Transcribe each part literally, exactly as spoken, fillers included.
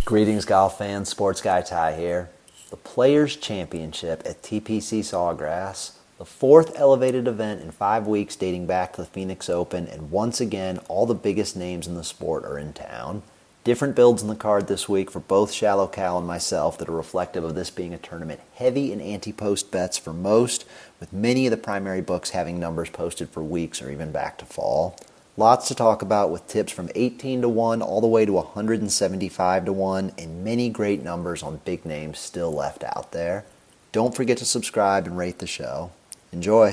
Greetings, golf fans. Sports Guy Ty here. The Players' Championship at T P C Sawgrass, the fourth elevated event in five weeks dating back to the Phoenix Open, and once again, all the biggest names in the sport are in town. Different builds in the card this week for both Shallow Cal and myself that are reflective of this being a tournament heavy in anti-post bets for most, with many of the primary books having numbers posted for weeks or even back to fall. Lots to talk about with tips from eighteen to one all the way to one hundred seventy-five to one, and many great numbers on big names still left out there. Don't forget to subscribe and rate the show. Enjoy.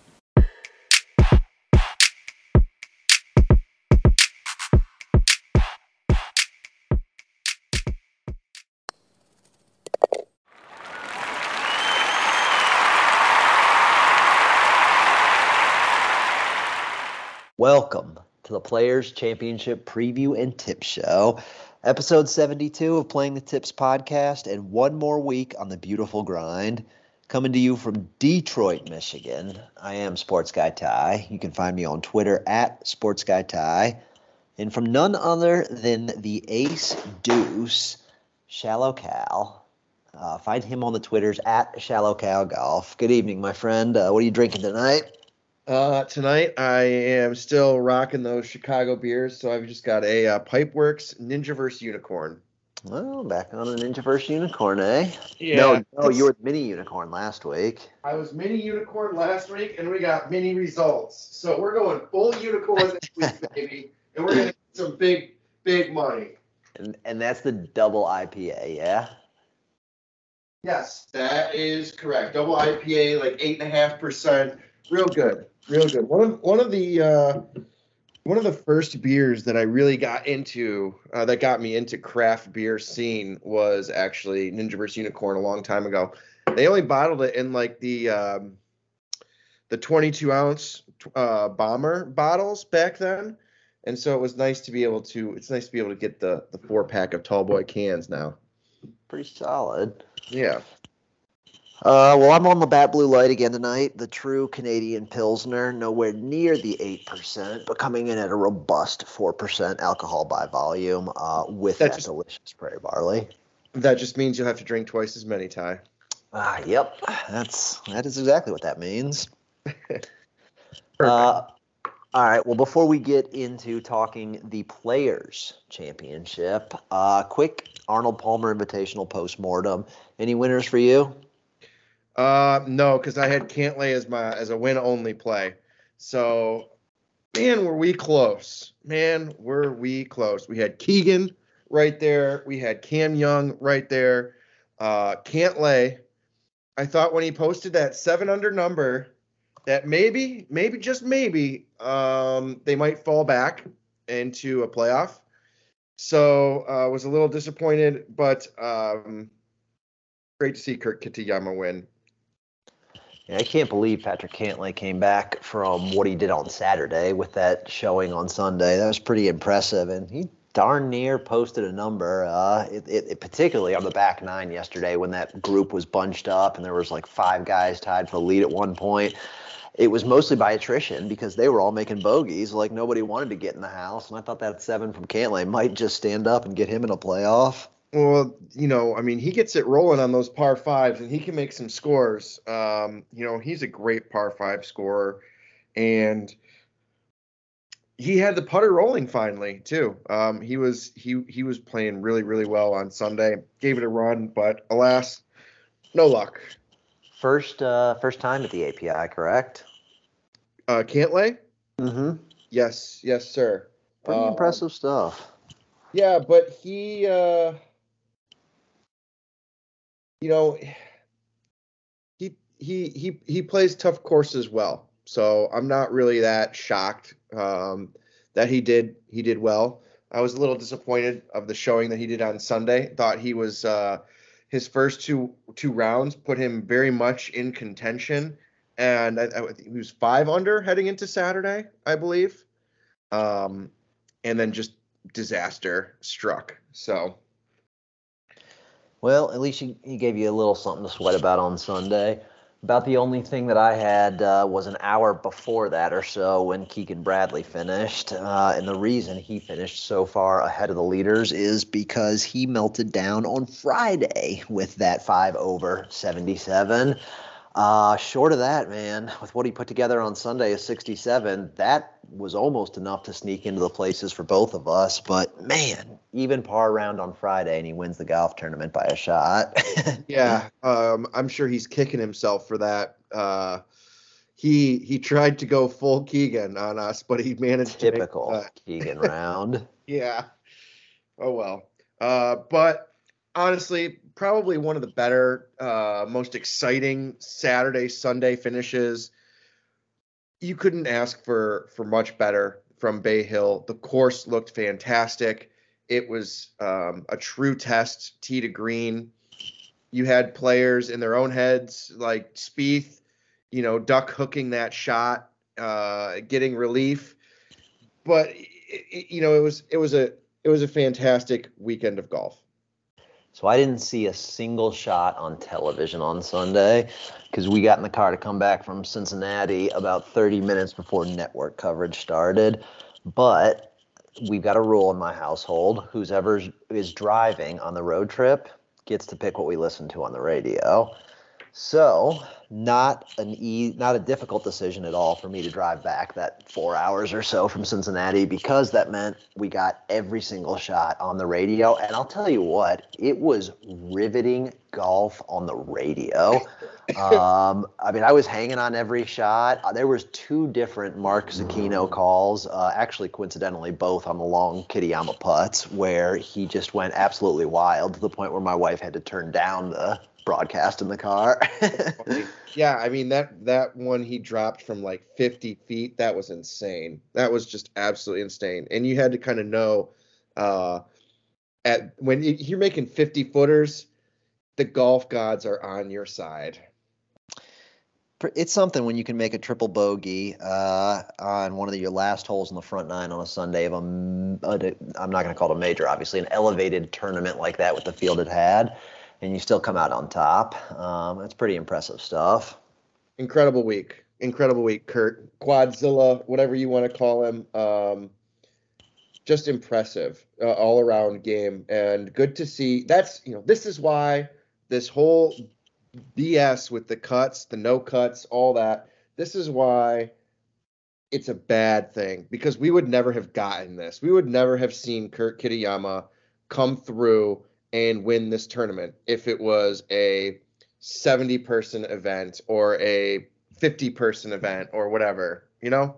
Welcome to the Players' Championship Preview and Tip Show, episode seventy-two of Playing the Tips podcast, and one more week on the beautiful grind. Coming to you from Detroit, Michigan, I am Sports Guy Ty. You can find me on Twitter at Sports Guy Ty, and from none other than the Ace Deuce, Shallow Cal. Uh, find him on the Twitters at Shallow Cal Golf. Good evening, my friend. Uh, what are you drinking tonight? Uh, tonight I am still rocking those Chicago beers, so I've just got a uh, Pipeworks Ninjaverse Unicorn. Well, back on a Ninjaverse Unicorn, eh? Yeah. No, no, you were the Mini Unicorn last week. I was Mini Unicorn last week, and we got mini results. So we're going full Unicorn this week, baby, and we're going to get some big, big money. And and that's the double I P A, yeah? Yes, that is correct. Double I P A, like eight point five percent. Real good. Real good. One of one of the uh, one of the first beers that I really got into, uh, that got me into craft beer scene, was actually Ninjaverse Unicorn a long time ago. They only bottled it in like the um, the twenty-two ounce uh, bomber bottles back then, and so it was nice to be able to. It's nice to be able to get the the four pack of tall boy cans now. Pretty solid. Yeah. Uh, well, I'm on the Bat Blue Light again tonight. The true Canadian Pilsner, nowhere near the eight percent, but coming in at a robust four percent alcohol by volume uh, with that, that just, delicious Prairie Barley. That just means you'll have to drink twice as many, Ty. Ah, yep. That's, that is exactly what that means. uh, all right, well, before we get into talking the Players' Championship, uh, quick Arnold Palmer Invitational postmortem. Any winners for you? Uh, no, because I had Cantlay as my as a win-only play. So, man, were we close. Man, were we close. We had Keegan right there. We had Cam Young right there. Uh, Cantlay, I thought when he posted that seven under number that maybe, maybe, just maybe, um, they might fall back into a playoff. So I uh, was a little disappointed, but um, great to see Kurt Kitayama win. Yeah, I can't believe Patrick Cantlay came back from what he did on Saturday with that showing on Sunday. That was pretty impressive, and he darn near posted a number, uh, it, it, it, particularly on the back nine yesterday when that group was bunched up and there was like five guys tied for the lead at one point. It was mostly by attrition because they were all making bogeys like nobody wanted to get in the house, and I thought that seven from Cantlay might just stand up and get him in a playoff. Well, you know, I mean, he gets it rolling on those par fives, and he can make some scores. Um, you know, he's a great par five scorer, and he had the putter rolling finally too. Um, he was he he was playing really really well on Sunday. Gave it a run, but alas, no luck. First uh, first time at the A P I, correct? Uh, Cantlay? Mm-hmm. Yes, yes, sir. Pretty uh, impressive stuff. Yeah, but he. Uh, You know, he he he he plays tough courses well, so I'm not really that shocked um, that he did he did well. I was a little disappointed of the showing that he did on Sunday. Thought he was uh, his first two two rounds put him very much in contention, and I, I, he was five under heading into Saturday, I believe, um, and then just disaster struck. So. Well, at least he, he gave you a little something to sweat about on Sunday. About the only thing that I had uh, was an hour before that or so when Keegan Bradley finished. Uh, and the reason he finished so far ahead of the leaders is because he melted down on Friday with that five over seventy-seven. Uh, short of that, man, with what he put together on Sunday is sixty-seven. That was almost enough to sneak into the places for both of us. But, man, even par round on Friday, and he wins the golf tournament by a shot. Yeah, um, I'm sure he's kicking himself for that. Uh, he he tried to go full Keegan on us, but he managed Typical to make, uh, Keegan round. yeah. Oh well. Uh, but honestly, probably one of the better, uh, most exciting Saturday, Sunday finishes. You couldn't ask for for much better from Bay Hill. The course looked fantastic. It was um, a true test, tee to green. You had players in their own heads like Spieth, you know, duck hooking that shot, uh, getting relief. But it, it, you know, it was it was a it was a fantastic weekend of golf. So I didn't see a single shot on television on Sunday because we got in the car to come back from Cincinnati about thirty minutes before network coverage started. But we've got a rule in my household: who's ever is driving on the road trip gets to pick what we listen to on the radio. So not an e not a difficult decision at all for me to drive back that four hours or so from Cincinnati, because that meant we got every single shot on the radio. And I'll tell you what, it was riveting golf on the radio. Um, I mean, I was hanging on every shot. Uh, There was two different Mark Zucchino calls, uh, actually coincidentally both on the long Kitayama putts, where he just went absolutely wild to the point where my wife had to turn down the broadcast in the car. Yeah, I mean that that one he dropped from like fifty feet. That was insane. That was just absolutely insane. And you had to kind of know, uh, at when you- you're making fifty footers, the golf gods are on your side. It's something when you can make a triple bogey uh, on one of the, your last holes in the front nine on a Sunday of a, m- a- I'm not going to call it a major, obviously, an elevated tournament like that with the field it had, and you still come out on top. Um, that's pretty impressive stuff. Incredible week. Incredible week, Kurt. Quadzilla, whatever you want to call him. Um, just impressive uh, all around game, and good to see. That's, you know, this is why this whole B S with the cuts, the no cuts, all that. This is why it's a bad thing, because we would never have gotten this. We would never have seen Kurt Kitayama come through and win this tournament if it was a seventy person event or a fifty person event or whatever, you know?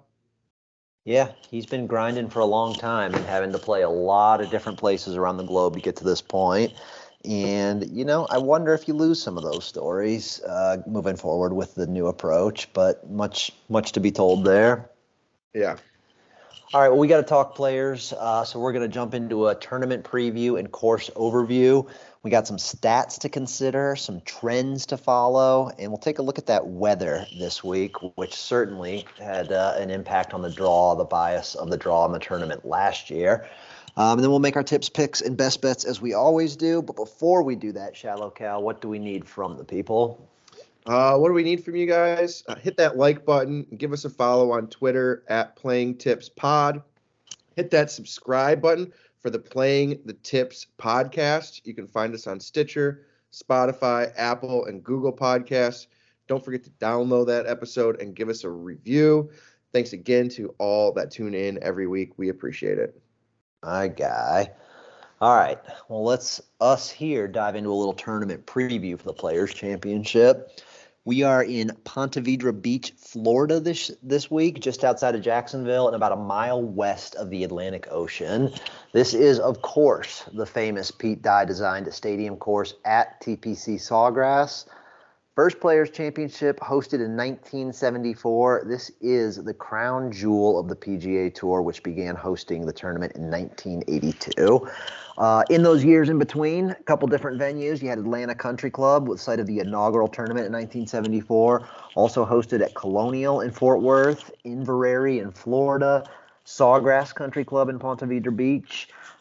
Yeah, he's been grinding for a long time and having to play a lot of different places around the globe to get to this point. And, you know, I wonder if you lose some of those stories uh, moving forward with the new approach, but much, much to be told there. Yeah. All right, well, we got to talk players, uh, so we're going to jump into a tournament preview and course overview. We got some stats to consider, some trends to follow, and we'll take a look at that weather this week, which certainly had uh, an impact on the draw, the bias of the draw in the tournament last year. Um, and then we'll make our tips, picks, and best bets as we always do. But before we do that, Shallow Cal, what do we need from the people? Uh, what do we need from you guys? Uh, hit that like button and give us a follow on Twitter at Playing Tips Pod. Hit that subscribe button for the Playing the Tips podcast. You can find us on Stitcher, Spotify, Apple, and Google Podcasts. Don't forget to download that episode and give us a review. Thanks again to all that tune in every week. We appreciate it. My guy. All right. Well, let's us here dive into a little tournament preview for the Players Championship. We are in Ponte Vedra Beach, Florida this this week, just outside of Jacksonville and about a mile west of the Atlantic Ocean. This is, of course, the famous Pete Dye designed stadium course at T P C Sawgrass. First Players Championship hosted in nineteen seventy-four. This is the crown jewel of the P G A Tour, which began hosting the tournament in nineteen eighty-two. Uh, in those years in between, a couple different venues. You had Atlanta Country Club, with site of the inaugural tournament in nineteen seventy-four. Also hosted at Colonial in Fort Worth, Inverrary in Florida, Sawgrass Country Club in Ponte Vedra Beach.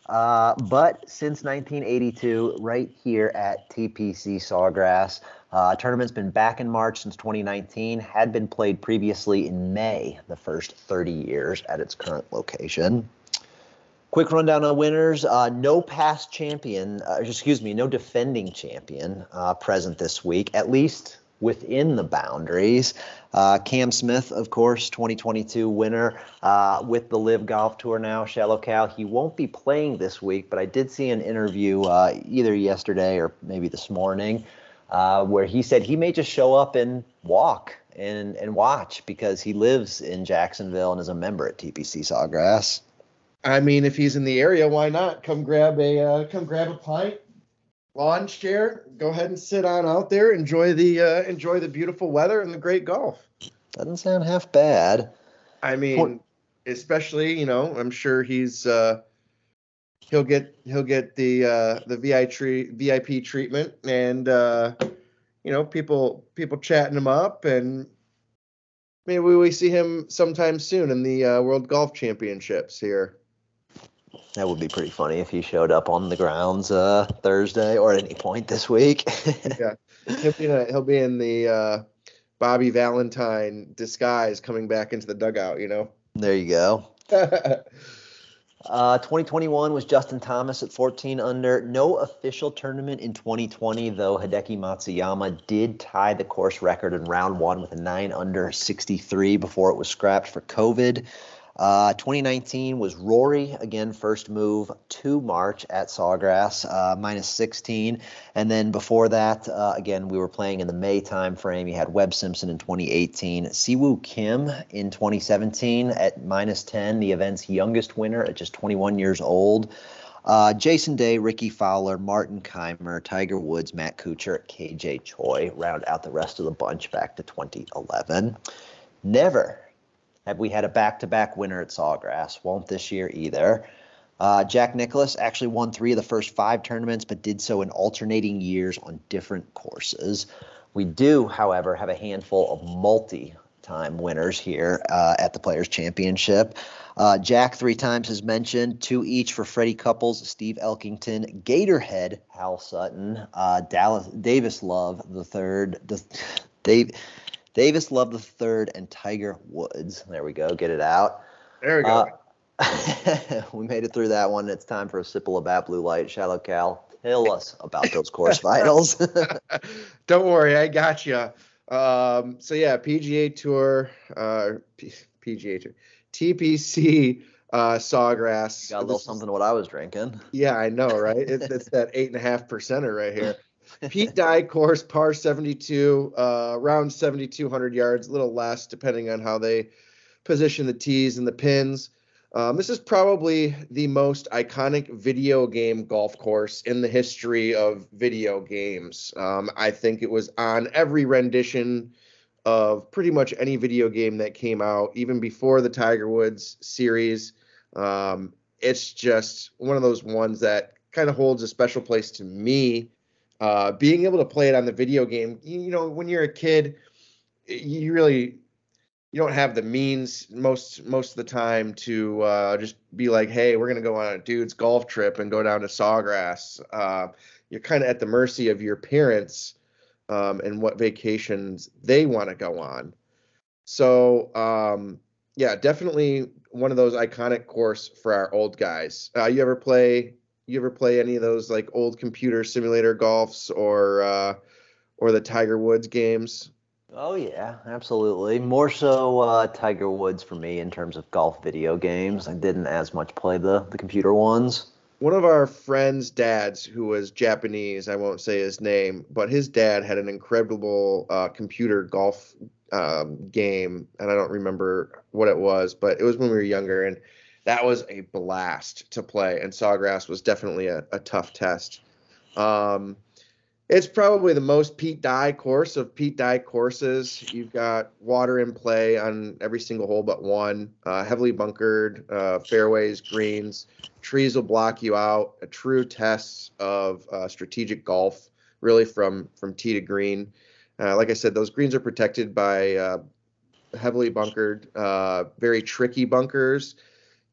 Uh, but since nineteen eighty-two, right here at T P C Sawgrass, uh, tournament's been back in March since twenty nineteen, had been played previously in May, the first thirty years at its current location. Quick rundown on winners. Uh, no past champion, uh, excuse me, no defending champion uh, present this week, at least within the boundaries. Uh, Cam Smith, of course, twenty twenty-two winner uh, with the Live Golf Tour now, Shallow Cal. He won't be playing this week, but I did see an interview uh, either yesterday or maybe this morning uh, where he said he may just show up and walk and, and watch because he lives in Jacksonville and is a member at T P C Sawgrass. I mean, if he's in the area, why not? Come grab a uh, come grab a pint, lawn chair. Go ahead and sit on out there. Enjoy the uh, enjoy the beautiful weather and the great golf. Doesn't sound half bad. I mean, especially you know, I'm sure he's uh, he'll get he'll get the uh, the V I P treatment, and uh, you know, people people chatting him up, and maybe we see him sometime soon in the uh, World Golf Championships here. That would be pretty funny if he showed up on the grounds uh, Thursday or at any point this week. Yeah, he'll be in, a, he'll be in the uh, Bobby Valentine disguise coming back into the dugout, you know? There you go. uh, twenty twenty-one was Justin Thomas at fourteen under. No official tournament in twenty twenty, though Hideki Matsuyama did tie the course record in round one with a nine under sixty-three before it was scrapped for COVID. Uh, twenty nineteen was Rory, again, first move to March at Sawgrass, uh, minus sixteen. And then before that, uh, again, we were playing in the May time frame. You had Webb Simpson in twenty eighteen, Siwoo Kim in twenty seventeen at minus ten, the event's youngest winner at just twenty-one years old. Uh, Jason Day, Ricky Fowler, Martin Keimer, Tiger Woods, Matt Kuchar, K J Choi round out the rest of the bunch back to twenty eleven. Never have we had a back-to-back winner at Sawgrass. Won't this year either. Uh, Jack Nicklaus actually won three of the first five tournaments, but did so in alternating years on different courses. We do, however, have a handful of multi-time winners here uh, at the Players' Championship. Uh, Jack three times as mentioned, two each for Freddie Couples, Steve Elkington, Gatorhead, Hal Sutton, uh, Dallas, Davis Love the third, the, Dave, Davis Love the third, and Tiger Woods. There we go. Get it out. There we go. Uh, we made it through that one. It's time for a sip of Labatt Blue Light. Shallow Cal, tell us about those course finals. Don't worry, I got you. Um, so yeah, P G A Tour, uh, P- PGA Tour, T P C uh, Sawgrass. You got a little something of what I was drinking. Yeah, I know, right? It, it's that eight and a half percenter right here. Pete Dye course, par seventy-two, uh, around seventy-two hundred yards, a little less depending on how they position the tees and the pins. Um, this is probably the most iconic video game golf course in the history of video games. Um, I think it was on every rendition of pretty much any video game that came out, even before the Tiger Woods series. Um, it's just one of those ones that kind of holds a special place to me. Uh, being able to play it on the video game, you, you know, when you're a kid, you really you don't have the means most most of the time to uh, just be like, hey, we're gonna go on a dude's golf trip and go down to Sawgrass. Uh, you're kind of at the mercy of your parents um, and what vacations they want to go on. So um, yeah, definitely one of those iconic course for our old guys. Uh, you ever play? You ever play any of those like old computer simulator golfs or uh, or the Tiger Woods games? Oh yeah, absolutely. More so uh, Tiger Woods for me in terms of golf video games. I didn't as much play the, the computer ones. One of our friends' dads, who was Japanese, I won't say his name, but his dad had an incredible uh, computer golf um, game, and I don't remember what it was, but it was when we were younger, and that was a blast to play, and Sawgrass was definitely a, a tough test. Um, it's probably the most Pete Dye course of Pete Dye courses. You've got water in play on every single hole but one, uh, heavily bunkered uh, fairways, greens. Trees will block you out. A true test of uh, strategic golf, really from, from tee to green. Uh, like I said, those greens are protected by uh, heavily bunkered, uh, very tricky bunkers.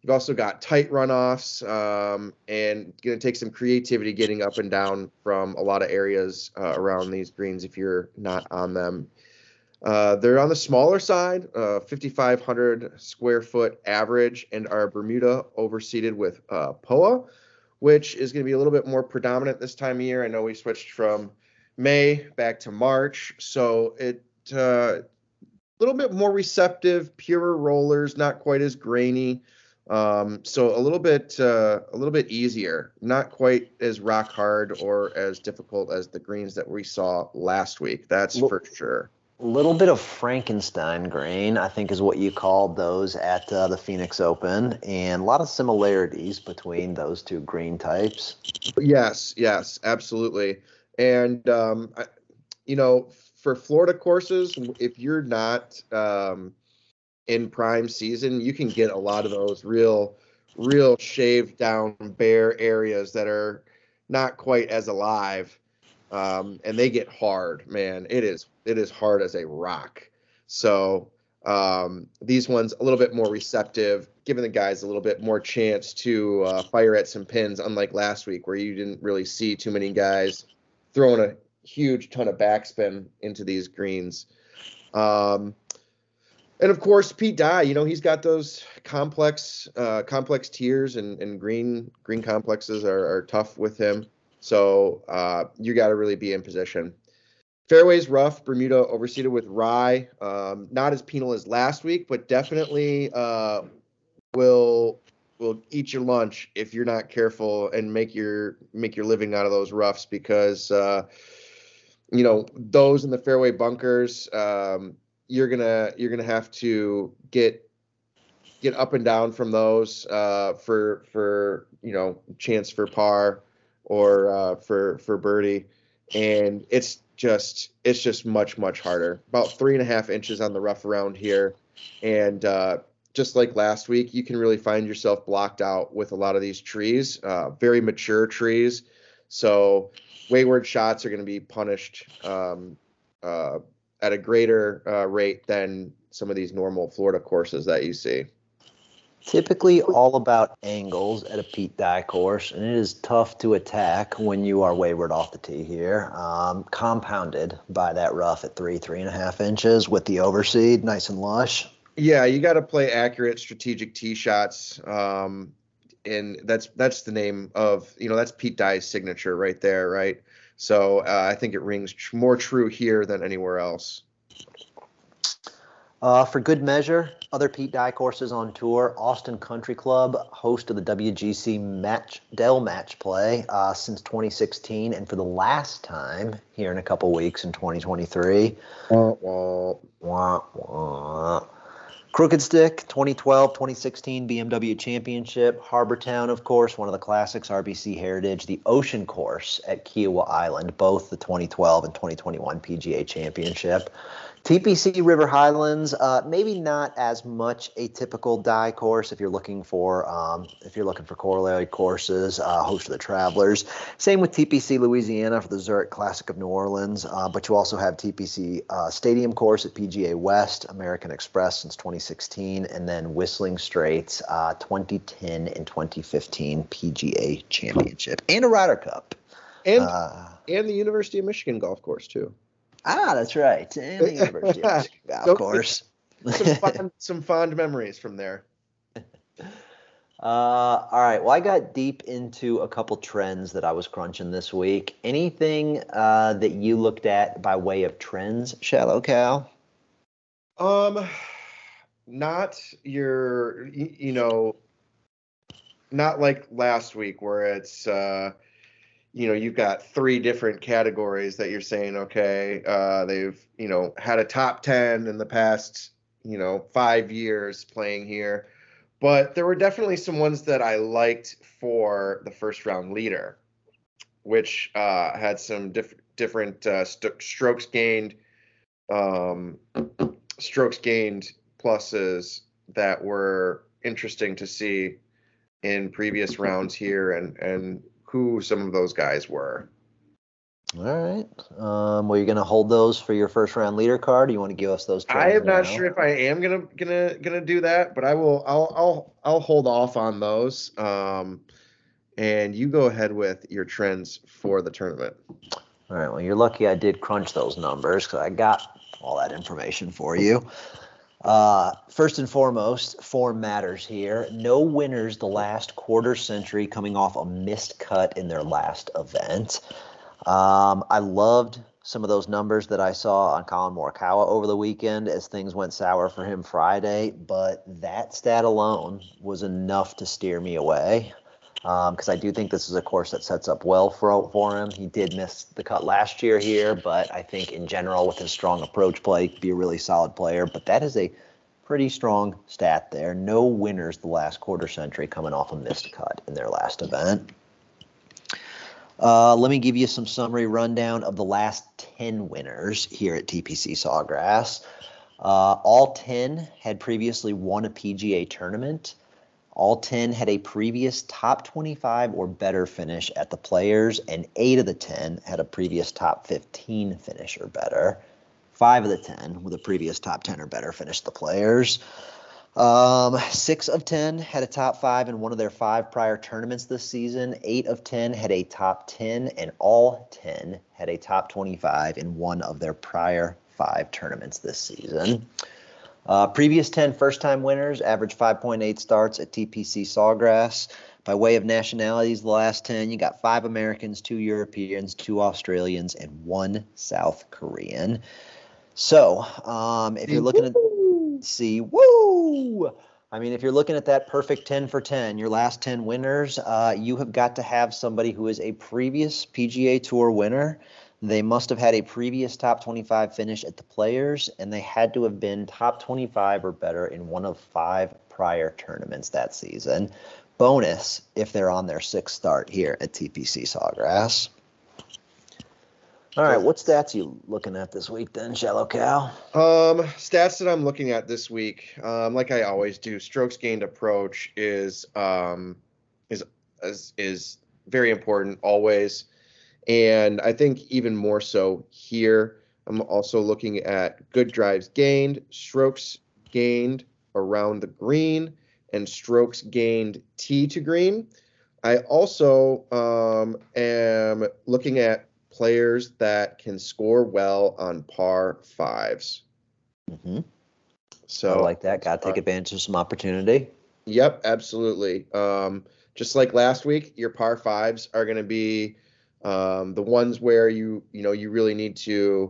You've also got tight runoffs, um, and going to take some creativity getting up and down from a lot of areas uh, around these greens if you're not on them. Uh, they're on the smaller side, uh, fifty-five hundred square foot average, and are Bermuda overseeded with uh, P O A, which is going to be a little bit more predominant this time of year. I know we switched from May back to March, so it uh, a little bit more receptive, purer rollers, not quite as grainy. Um, so a little bit uh, a little bit easier, not quite as rock hard or as difficult as the greens that we saw last week. That's Well, for sure. little bit of Frankenstein grain, I think, is what you called those at uh, the Phoenix Open, and a lot of similarities between those two green types. Yes, yes, absolutely. And um, I, you know, for Florida courses, if you're not um, in prime season, you can get a lot of those real, real shaved down bare areas that are not quite as alive, um, and they get hard. Man, it is it is hard as a rock. So um, these ones a little bit more receptive, giving the guys a little bit more chance to uh, fire at some pins, unlike last week where you didn't really see too many guys throwing a huge ton of backspin into these greens. Um, and of course, Pete Dye, you know, he's got those complex, uh, complex tiers, and, and green green complexes are, are tough with him. So uh, you got to really be in position. Fairways rough, Bermuda overseeded with rye. Um, not as penal as last week, but definitely uh, will will eat your lunch if you're not careful and make your make your living out of those roughs, because uh, you know those in the fairway bunkers. Um, you're gonna you're gonna have to get get up and down from those uh, for for you know chance for par or uh, for for birdie, and it's just it's just much much harder. About three and a half inches on the rough around here, and uh, just like last week, you can really find yourself blocked out with a lot of these trees, uh, very mature trees. So wayward shots are going to be punished um, uh, at a greater uh, rate than some of these normal Florida courses that you see. Typically all about angles at a Pete Dye course, and it is tough to attack when you are wayward off the tee here. Um, compounded by that rough at three, three and a half inches with the overseed, nice and lush. Yeah, you got to play accurate, strategic tee shots, um, and that's that's the name of you know that's Pete Dye's signature right there, right? So uh, I think it rings tr- more true here than anywhere else. Uh, for good measure, other Pete Dye courses on tour, Austin Country Club, host of the W G C Match Dell Match Play uh, since twenty sixteen, and for the last time here in a couple weeks in twenty twenty-three. Wah, wah. Wah, wah. Crooked Stick, twenty twelve twenty sixteen B M W Championship. Harbortown, of course, one of the classics, R B C Heritage. The Ocean Course at Kiowa Island, both the twenty twelve and twenty twenty-one P G A Championship. T P C River Highlands, uh, maybe not as much a typical Dye course if you're looking for um, if you're looking for corollary courses. Uh, host of the Travelers. Same with T P C Louisiana for the Zurich Classic of New Orleans, uh, but you also have T P C uh, Stadium Course at P G A West, American Express since twenty sixteen, and then Whistling Straits, uh, twenty ten and twenty fifteen P G A Championship, and a Ryder Cup, and uh, and the University of Michigan golf course too. Ah, that's right. And the University of Michigan golf Don't course. some fond, some fond memories from there. Uh, all right. Well, I got deep into a couple trends that I was crunching this week. Anything uh, that you looked at by way of trends, Shallow Cal? Um, not your, you, you know, not like last week where it's, uh, you know, you've got three different categories that you're saying, okay, uh, they've, you know, had a top ten in the past, you know, five years playing here. But there were definitely some ones that I liked for the first round leader, which uh, had some diff- different uh, st- strokes gained, um, strokes gained pluses that were interesting to see in previous rounds here, and and who some of those guys were. All right. Um, well, you're going to hold those for your first round leader card. Or you want to give us those I trends am not now? sure if I am gonna gonna gonna do that, but I will. I'll I'll I'll hold off on those. Um, and you go ahead with your trends for the tournament. All right. Well, you're lucky I did crunch those numbers because I got all that information for you. Uh, first and foremost, form matters here. No winners the last quarter century coming off a missed cut in their last event. Um, I loved some of those numbers that I saw on Colin Morikawa over the weekend as things went sour for him Friday, but that stat alone was enough to steer me away because um, I do think this is a course that sets up well for, for him. He did miss the cut last year here, but I think in general with his strong approach play, be a really solid player. But that is a pretty strong stat there. No winners the last quarter century coming off a missed cut in their last event. Uh, let me give you some summary rundown of the last ten winners here at T P C Sawgrass. Uh, all ten had previously won a P G A tournament. All ten had a previous top twenty-five or better finish at the Players, and eight of the ten had a previous top fifteen finish or better. Five of the ten with a previous top ten or better finish at the Players. Um, six of ten had a top five in one of their five prior tournaments this season. Eight of ten had a top ten, and all ten had a top twenty-five in one of their prior five tournaments this season. Uh, previous ten first-time winners averaged five point eight starts at T P C Sawgrass. By way of nationalities, the last ten, you got five Americans, two Europeans, two Australians, and one South Korean. So, um, if you're looking at see, woo! I mean, if you're looking at that perfect ten for ten, your last ten winners, uh, you have got to have somebody who is a previous P G A Tour winner. They must have had a previous top twenty-five finish at the Players, and they had to have been top twenty-five or better in one of five prior tournaments that season. Bonus if they're on their sixth start here at T P C Sawgrass. All right, what stats are you looking at this week then, Shallow Cow? Um, stats that I'm looking at this week, um, like I always do, strokes gained approach is um is is, is very important always, and I think even more so here. I'm also looking at good drives gained, strokes gained around the green, and strokes gained tee to green. I also um, am looking at players that can score well on par fives. Mm-hmm. So I like that. Got to take uh, advantage of some opportunity. Yep, absolutely. Um, just like last week, your par fives are going to be um, the ones where you you know you really need to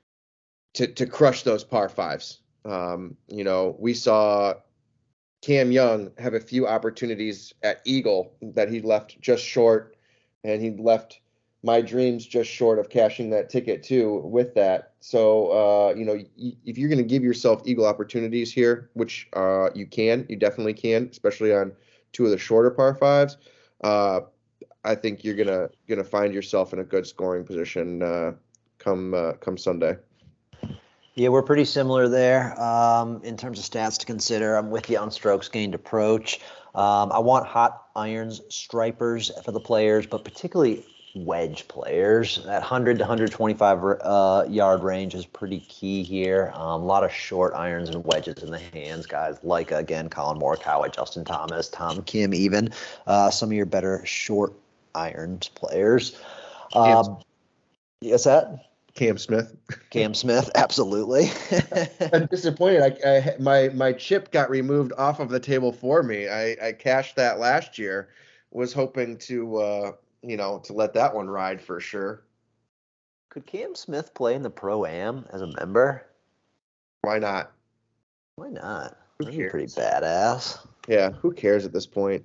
to to crush those par fives. Um, you know, we saw Cam Young have a few opportunities at Eagle that he left just short, and he left my dreams just short of cashing that ticket too with that. So, uh, you know, y- if you're going to give yourself Eagle opportunities here, which uh, you can, you definitely can, especially on two of the shorter par fives, uh, I think you're gonna gonna find yourself in a good scoring position uh, come uh, come Sunday. Yeah, we're pretty similar there um, in terms of stats to consider. I'm with you on strokes gained approach. Um, I want hot irons, stripers for the Players, but particularly wedge players. That one hundred to one twenty-five uh, yard range is pretty key here. Um, a lot of short irons and wedges in the hands, guys like, again, Colin Morikawa, Justin Thomas, Tom Kim even. Uh, some of your better short irons players. Um, yes, that? Cam Smith. Cam Smith, absolutely. I'm disappointed. I, I my my chip got removed off of the table for me. I, I cashed that last year. Was hoping to uh, you know to let that one ride for sure. Could Cam Smith play in the Pro-Am as a member? Why not? Why not? Who That'd be cares? pretty badass. Yeah, who cares at this point?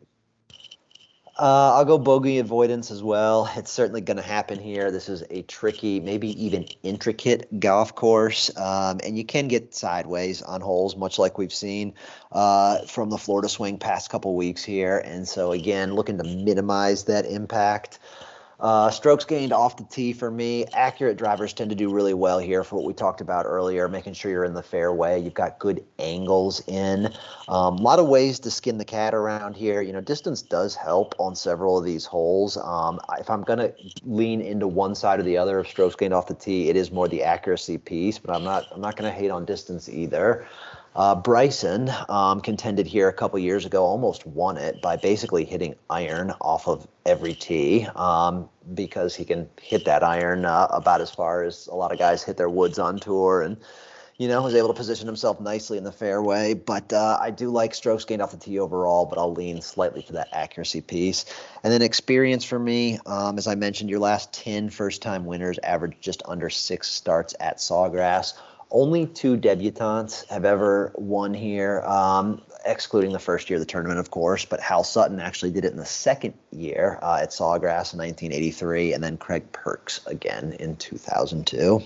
Uh, I'll go bogey avoidance as well. It's certainly going to happen here. This is a tricky, maybe even intricate golf course, um, and you can get sideways on holes, much like we've seen uh, from the Florida Swing past couple weeks here. And so, again, looking to minimize that impact. Uh, strokes gained off the tee for me. Accurate drivers tend to do really well here for what we talked about earlier, making sure you're in the fairway. You've got good angles in. Um, a lot of ways to skin the cat around here. You know, distance does help on several of these holes. Um, if I'm going to lean into one side or the other of strokes gained off the tee, it is more the accuracy piece, but I'm not, I'm not going to hate on distance either. Uh, Bryson um, contended here a couple years ago, almost won it by basically hitting iron off of every tee um, because he can hit that iron uh, about as far as a lot of guys hit their woods on tour, and you know was able to position himself nicely in the fairway. But uh, I do like strokes gained off the tee overall, but I'll lean slightly to that accuracy piece. And then experience for me, um, as I mentioned, your last ten first-time winners averaged just under six starts at Sawgrass. Only two debutantes have ever won here, um, excluding the first year of the tournament, of course. But Hal Sutton actually did it in the second year uh, at Sawgrass in nineteen eighty-three, and then Craig Perks again in two thousand two.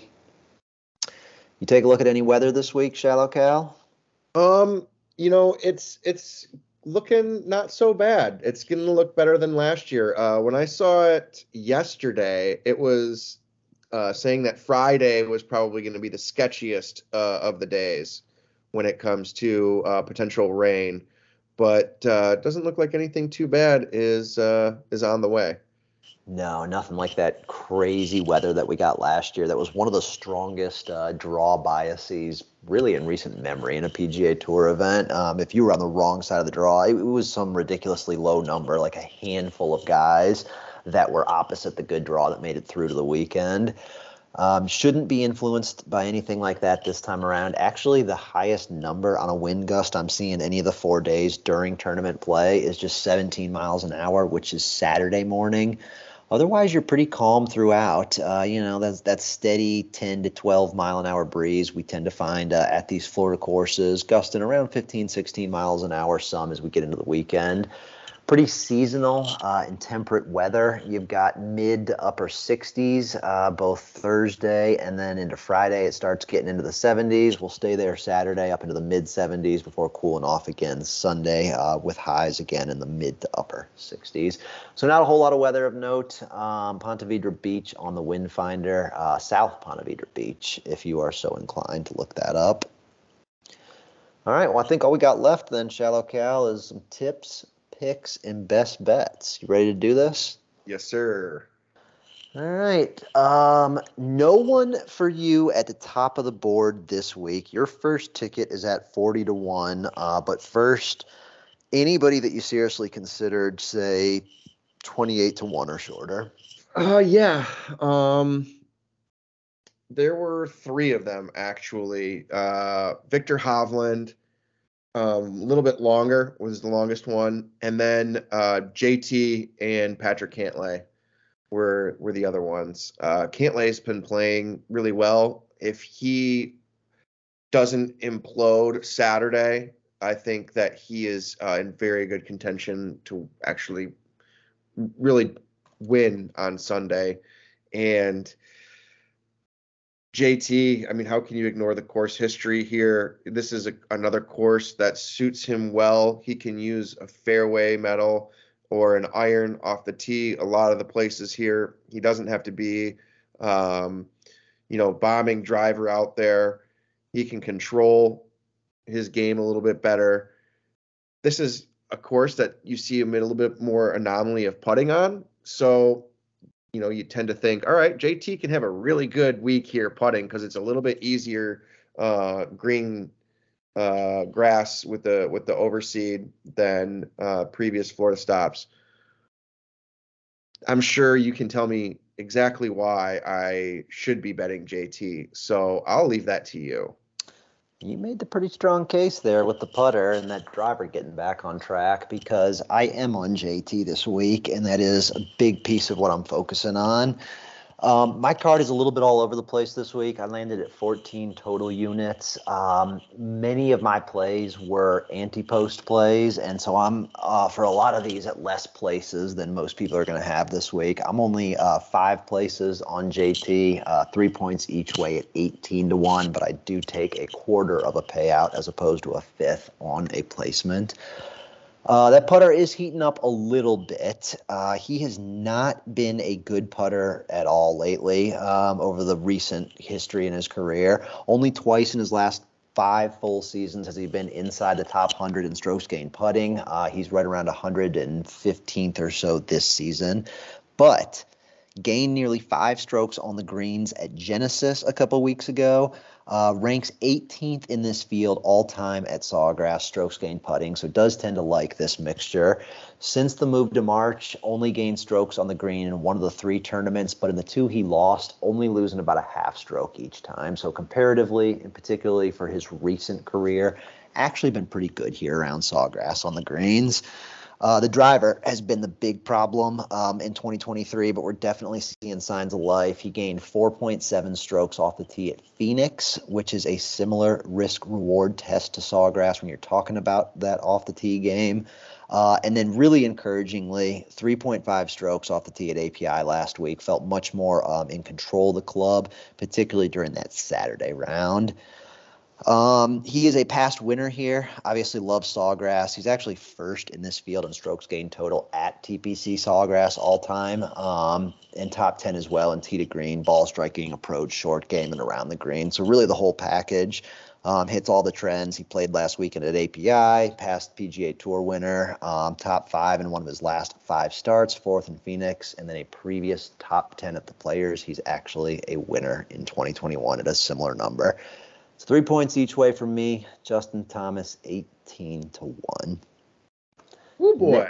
You take a look at any weather this week, Shallow Cal? Um, you know, it's it's looking not so bad. It's going to look better than last year. Uh, when I saw it yesterday, it was Uh, saying that Friday was probably going to be the sketchiest uh, of the days when it comes to uh, potential rain, but uh, it doesn't look like anything too bad is uh, is on the way. No, nothing like that crazy weather that we got last year. That was one of the strongest uh, draw biases really in recent memory in a P G A Tour event. Um, if you were on the wrong side of the draw, it, it was some ridiculously low number, like a handful of guys that were opposite the good draw that made it through to the weekend. Um, shouldn't be influenced by anything like that this time around. Actually, the highest number on a wind gust I'm seeing any of the four days during tournament play is just seventeen miles an hour, which is Saturday morning. Otherwise, you're pretty calm throughout. Uh, you know, that's that's steady ten to twelve mile an hour breeze we tend to find uh, at these Florida courses, gusting around fifteen, sixteen miles an hour some as we get into the weekend. Pretty seasonal uh, and temperate weather. You've got mid to upper sixties uh, both Thursday and then into Friday. It starts getting into the seventies. We'll stay there Saturday up into the mid seventies before cooling off again Sunday uh, with highs again in the mid to upper sixties. So not a whole lot of weather of note. Um, Ponte Vedra Beach on the wind finder, uh, South Ponte Vedra Beach, if you are so inclined to look that up. All right, well, I think all we got left then, Shallow Cal, is some tips, picks, and best bets. You ready to do this? Yes, sir. All right. Um, no one for you at the top of the board this week. Your first ticket is at forty to one. Uh, but first, anybody that you seriously considered, say, twenty-eight to one or shorter? Uh, yeah. Um, there were three of them, actually. Uh, Victor Hovland. Um, a little bit longer was the longest one, and then uh, J T and Patrick Cantlay were were the other ones. Uh, Cantlay's been playing really well. If he doesn't implode Saturday, I think that he is uh, in very good contention to actually really win on Sunday. And J T, I mean, how can you ignore the course history here? This is a, another course that suits him well. He can use a fairway metal or an iron off the tee. A lot of the places here, he doesn't have to be, um, you know, bombing driver out there. He can control his game a little bit better. This is a course that you see him in a little bit more anomaly of putting on. So, you know, you tend to think, all right, J T can have a really good week here putting because it's a little bit easier uh, green uh, grass with the with the overseed than uh, previous Florida stops. I'm sure you can tell me exactly why I should be betting J T. So I'll leave that to you. You made the pretty strong case there with the putter and that driver getting back on track, because I am on J T this week, and that is a big piece of what I'm focusing on. Um, my card is a little bit all over the place this week. I landed at fourteen total units. Um, many of my plays were anti-post plays, and so I'm uh, for a lot of these at less places than most people are going to have this week. I'm only uh, five places on J T, uh, three points each way at eighteen to one, but I do take a quarter of a payout as opposed to a fifth on a placement. Uh, that putter is heating up a little bit. Uh, he has not been a good putter at all lately um, over the recent history in his career. Only twice in his last five full seasons has he been inside the top one hundred in strokes gained putting. Uh, he's right around one hundred fifteenth or so this season. But gained nearly five strokes on the greens at Genesis a couple weeks ago. Uh, ranks eighteenth in this field all time at Sawgrass strokes gained putting, so does tend to like this mixture. Since the move to March, only gained strokes on the green in one of the three tournaments, but in the two he lost, only losing about a half stroke each time. So comparatively, and particularly for his recent career, actually been pretty good here around Sawgrass on the greens. Uh, the driver has been the big problem um, in twenty twenty-three, but we're definitely seeing signs of life. He gained four point seven strokes off the tee at Phoenix, which is a similar risk-reward test to Sawgrass when you're talking about that off-the-tee game. Uh, and then really encouragingly, three point five strokes off the tee at A P I last week. Felt much more um, in control of the club, particularly during that Saturday round. Um, he is a past winner here. Obviously loves Sawgrass. He's actually first in this field in strokes gained total at T P C Sawgrass all time, um, and top ten as well in tee to green, ball striking, approach, short game, and around the green. So really the whole package. Um, hits all the trends. He played last weekend at A P I, past P G A Tour winner, um, top five in one of his last five starts, fourth in Phoenix, and then a previous top ten at the Players. He's actually a winner in twenty twenty-one at a similar number. It's three points each way from me. Justin Thomas, eighteen to one. Oh, boy.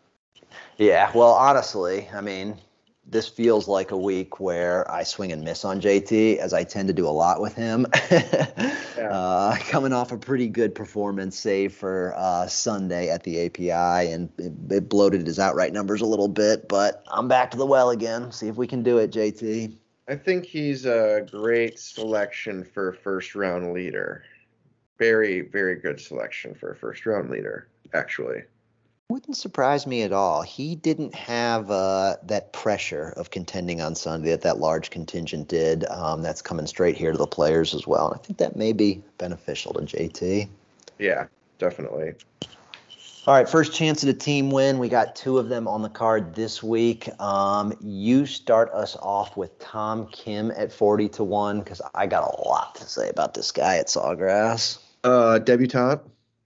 Yeah, well, honestly, I mean, this feels like a week where I swing and miss on J T, as I tend to do a lot with him. yeah. uh, coming off a pretty good performance, save for uh, Sunday at the A P I, and it, it bloated his outright numbers a little bit, but I'm back to the well again. See if we can do it, J T. I think he's a great selection for a first-round leader. Very, very good selection for a first-round leader, actually. Wouldn't surprise me at all. He didn't have uh, that pressure of contending on Sunday that that large contingent did. Um, that's coming straight here to the Players as well. And I think that may be beneficial to J T. Yeah, definitely. All right, first chance at a team win. We got two of them on the card this week. Um, you start us off with Tom Kim at forty to one, because I got a lot to say about this guy at Sawgrass. Uh, debutante?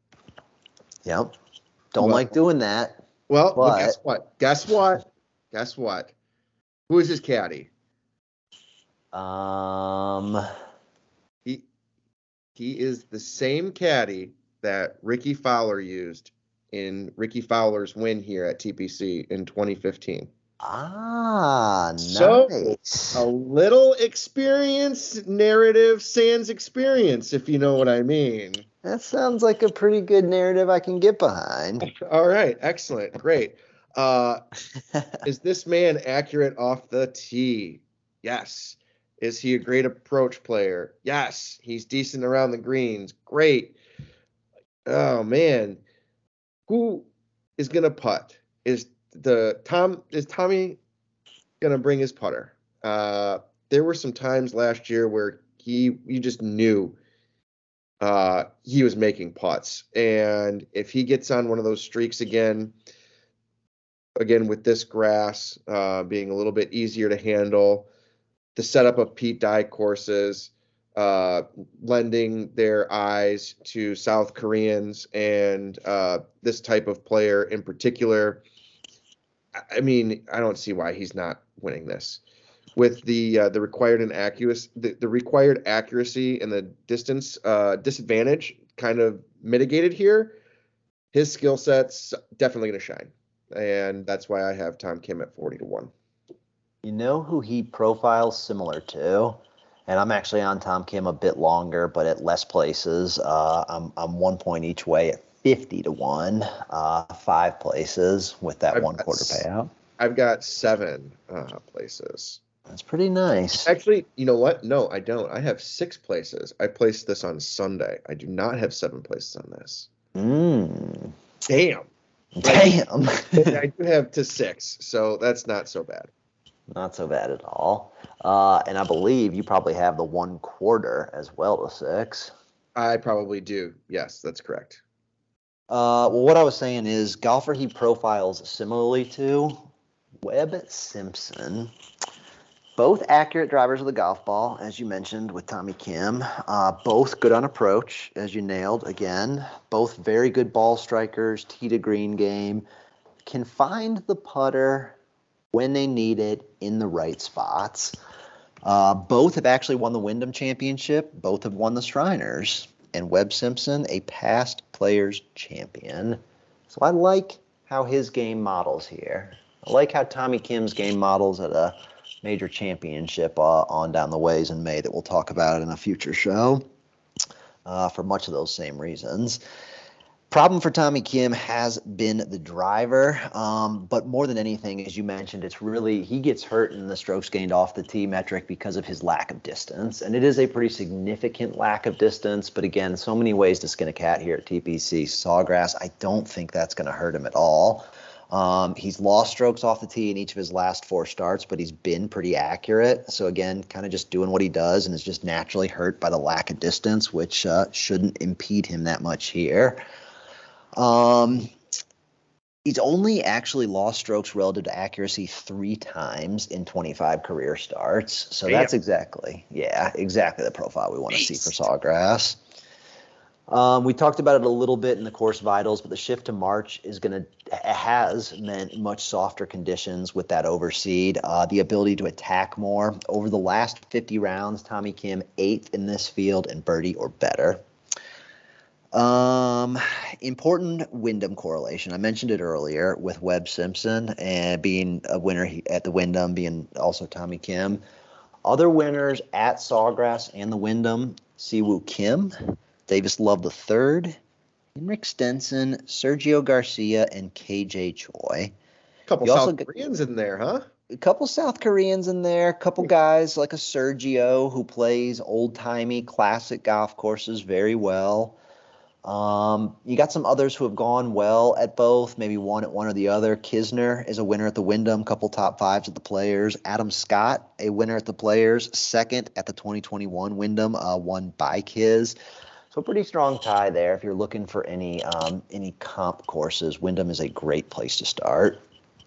Yep. Don't well, like doing that. Well, but, well, guess what? Guess what? Guess what? Who is his caddy? Um, he he is the same caddy that Ricky Fowler used in Ricky Fowler's win here at T P C in twenty fifteen. Ah, nice. So, a little experience, narrative, sans experience, if you know what I mean. That sounds like a pretty good narrative I can get behind. All right, excellent, great. Uh, is this man accurate off the tee? Yes. Is he a great approach player? Yes. He's decent around the greens. Great. Oh, man. Who is going to putt? Is the Tom is Tommy going to bring his putter? Uh, there were some times last year where he you just knew uh, he was making putts, and if he gets on one of those streaks again, again with this grass uh, being a little bit easier to handle, the setup of Pete Dye courses, uh, lending their eyes to South Koreans and uh, this type of player in particular. I mean, I don't see why he's not winning this. With the uh, the required and accuracy, the, the required accuracy and the distance uh, disadvantage kind of mitigated here, his skill set's definitely going to shine, and that's why I have Tom Kim at forty to one. You know who he profiles similar to? And I'm actually on Tom Kim a bit longer, but at less places. Uh, I'm I'm one point each way at fifty to one, uh, five places with that I've one got, quarter payout. I've got seven uh, places. That's pretty nice. Actually, you know what? No, I don't. I have six places. I placed this on Sunday. I do not have seven places on this. Mm. Damn. Damn. I do have to six, so that's not so bad. Not so bad at all. Uh, and I believe you probably have the one quarter as well to six. I probably do. Yes, that's correct. Uh, well, what I was saying is golfer he profiles similarly to Webb Simpson. Both accurate drivers of the golf ball, as you mentioned with Tommy Kim. Uh, both good on approach, as you nailed again. Both very good ball strikers, tee to green game. Can find the putter when they need it in the right spots. Uh, both have actually won the Wyndham Championship. Both have won the Shriners. And Webb Simpson, a past Players champion. So I like how his game models here. I like how Tommy Kim's game models at a major championship uh, on down the ways in May that we'll talk about in a future show uh, for much of those same reasons. Problem for Tommy Kim has been the driver, um, but more than anything, as you mentioned, it's really he gets hurt in the strokes gained off the tee metric because of his lack of distance, and it is a pretty significant lack of distance. But again, so many ways to skin a cat here at T P C Sawgrass. I don't think that's going to hurt him at all. Um, he's lost strokes off the tee in each of his last four starts, but he's been pretty accurate. So again, kind of just doing what he does, and is just naturally hurt by the lack of distance, which uh, shouldn't impede him that much here. Um, he's only actually lost strokes relative to accuracy three times in twenty-five career starts. So Damn. That's exactly, yeah, exactly the profile we want to see for Sawgrass. Um, we talked about it a little bit in the course vitals, but the shift to March is going to has meant much softer conditions with that overseed, uh, the ability to attack more. Over the last fifty rounds, Tommy Kim eighth in this field and birdie or better. Um, important Wyndham correlation. I mentioned it earlier with Webb Simpson and being a winner at the Wyndham, being also Tommy Kim. Other winners at Sawgrass and the Wyndham: Siwoo Kim, Davis Love the third, Henrik Stenson, Sergio Garcia, and K J Choi. A couple you South Koreans in there, huh? A couple South Koreans in there, a couple guys like a Sergio who plays old-timey classic golf courses very well. Um, you got some others who have gone well at both, maybe one at one or the other. Kisner is a winner at the Wyndham, couple top fives at the Players. Adam Scott, a winner at the Players, second at the twenty twenty-one Wyndham, uh, won by Kiz. So a pretty strong tie there. If you're looking for any um, any comp courses, Wyndham is a great place to start.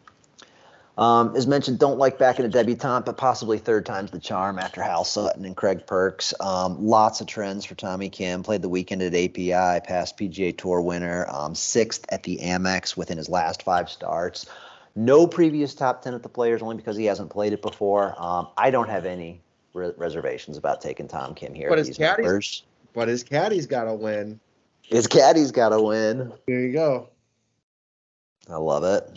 Um, as mentioned, don't like backing a debutante, but possibly third time's the charm after Hal Sutton and Craig Perks. Um, lots of trends for Tommy Kim. Played the weekend at A P I, past P G A Tour winner, um, sixth at the Amex within his last five starts. No previous top ten at the Players, only because he hasn't played it before. Um, I don't have any re- reservations about taking Tom Kim here. But at his these caddy's, numbers. but his caddy's got to win. His caddy's got to win. There you go. I love it.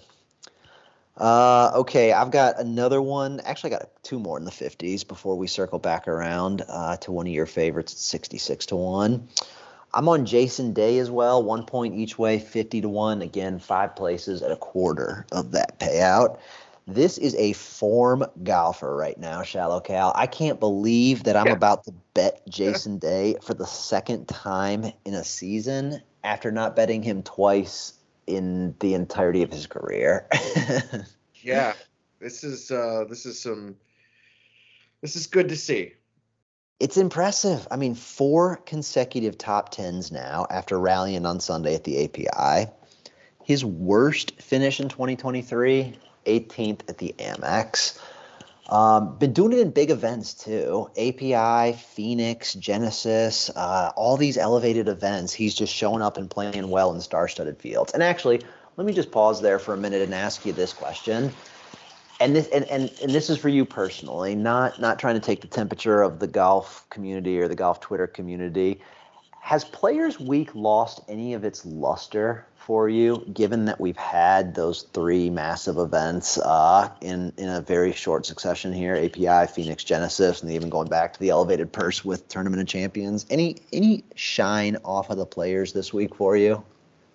Uh, okay, I've got another one. Actually, I got two more in the fifties before we circle back around uh, to one of your favorites at sixty-six to one. I'm on Jason Day as well, one point each way, fifty to one. Again, five places at a quarter of that payout. This is a form golfer right now, Shallow Cal. I can't believe that I'm yeah. about to bet Jason Day for the second time in a season after not betting him twice in the entirety of his career. yeah, this is uh, this is some this is good to see. It's impressive. I mean, four consecutive top tens now after rallying on Sunday at the A P I. His worst finish in twenty twenty-three, eighteenth at the Amex. Um, been doing it in big events too. A P I, Phoenix, Genesis, uh, all these elevated events. He's just showing up and playing well in star-studded fields. And actually, let me just pause there for a minute and ask you this question. And this and, and, and this is for you personally, not not trying to take the temperature of the golf community or the golf Twitter community. Has Players Week lost any of its luster for you, given that we've had those three massive events uh, in, in a very short succession here, A P I, Phoenix, Genesis, and even going back to the elevated purse with Tournament of Champions? Any any shine off of the Players this week for you?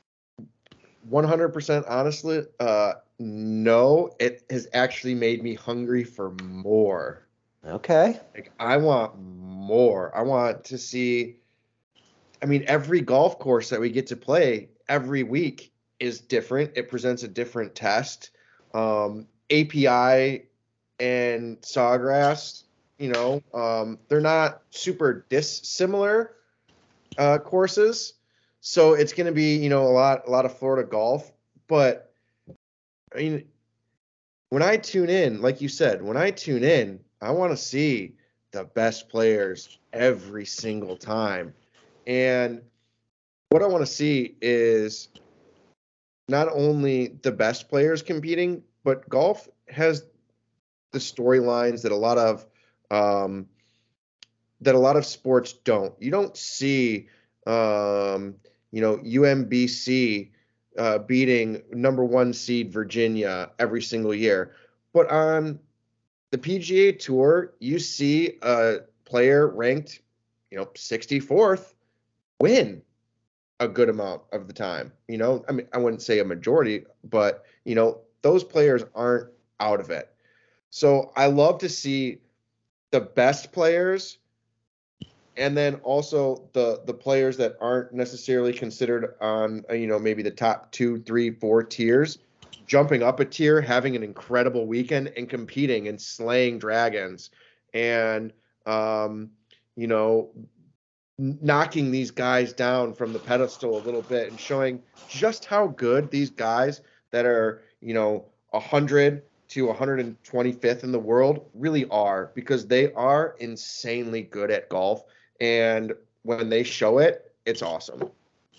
one hundred percent honestly, uh, no. It has actually made me hungry for more. Okay. Like, I want more. I want to see... I mean, every golf course that we get to play every week is different. It presents a different test. Um, A P I and Sawgrass, you know, um, they're not super dissimilar uh, courses, So it's going to be, you know, a lot, a lot of Florida golf. But I mean, when I tune in, like you said, when I tune in, I want to see the best players every single time. And what I want to see is not only the best players competing, but golf has the storylines that a lot of um, that a lot of sports don't. You don't see, um, you know, U M B C uh, beating number one seed Virginia every single year, but on the P G A Tour, you see a player ranked, you know, sixty-fourth win a good amount of the time. You know, I mean, I wouldn't say a majority, but you know, those players aren't out of it. So I love to see the best players, and then also the the players that aren't necessarily considered on, you know, maybe the top two, three, four tiers, jumping up a tier, having an incredible weekend, and competing and slaying dragons, and um, you know, knocking these guys down from the pedestal a little bit and showing just how good these guys that are, you know, one hundred to one hundred twenty-fifth in the world really are, because they are insanely good at golf. And when they show it, it's awesome.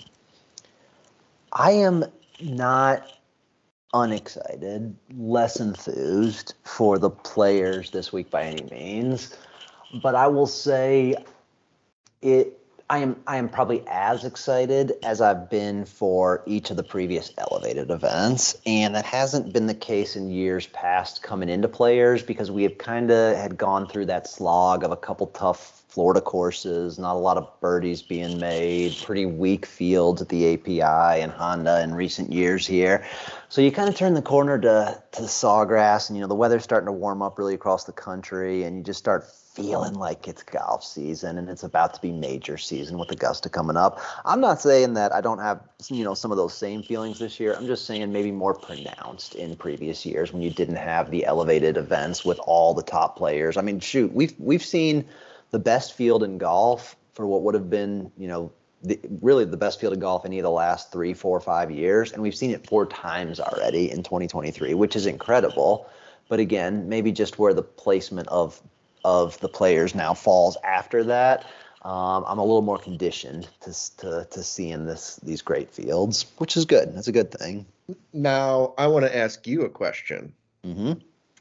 I am not unexcited, less enthused for the players this week by any means, but I will say it. I am I am probably as excited as I've been for each of the previous elevated events, and that hasn't been the case in years past coming into players, because we have kind of had gone through that slog of a couple tough Florida courses, not a lot of birdies being made, pretty weak fields at the A P I and Honda in recent years here. So you kind of turn the corner to to Sawgrass, and you know the weather's starting to warm up really across the country, and you just start feeling like it's golf season and it's about to be major season with Augusta coming up. I'm not saying that I don't have, you know, some of those same feelings this year. I'm just saying maybe more pronounced in previous years when you didn't have the elevated events with all the top players. I mean, shoot, we've we've seen the best field in golf for what would have been, you know, the, really the best field of golf any of the last three, four, five years, and we've seen it four times already in twenty twenty-three, which is incredible. But again, maybe just where the placement of of the players now falls after that, um, I'm a little more conditioned to to to seeing this these great fields, which is good. That's a good thing. Now, I want to ask you a question. Mm-hmm.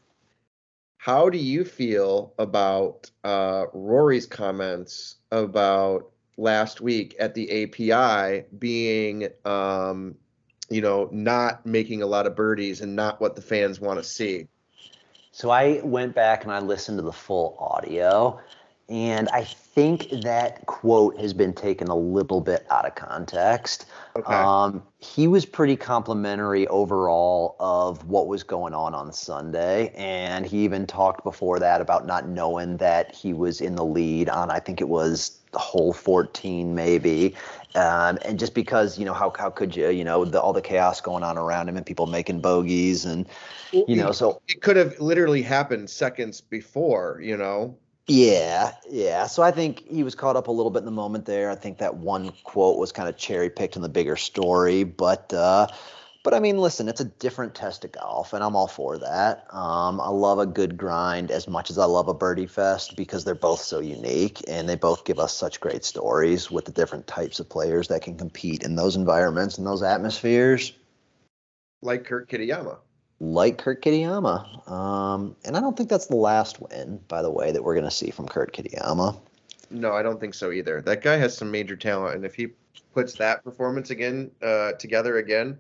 How do you feel about uh, Rory's comments about last week at the A P I being, um, you know, not making a lot of birdies and not what the fans want to see? So I went back and I listened to the full audio, and I think that quote has been taken a little bit out of context. Okay. Um, he was pretty complimentary overall of what was going on on Sunday, and he even talked before that about not knowing that he was in the lead on, I think it was hole fourteen maybe, um, and just because, you know, how how could you, you know, the, all the chaos going on around him and people making bogeys and, you know, so it could have literally happened seconds before, you know. Yeah, yeah. So I think he was caught up a little bit in the moment there. I think that one quote was kind of cherry picked in the bigger story, but uh, but I mean, listen, it's a different test of golf, and I'm all for that. Um, I love a good grind as much as I love a birdie fest, because they're both so unique and they both give us such great stories with the different types of players that can compete in those environments and those atmospheres. Like Kurt Kitayama. Like Kurt Kitayama. Um, and I don't think that's the last win, by the way, that we're going to see from Kurt Kitayama. No, I don't think so either. That guy has some major talent, and if he puts that performance again uh, together again,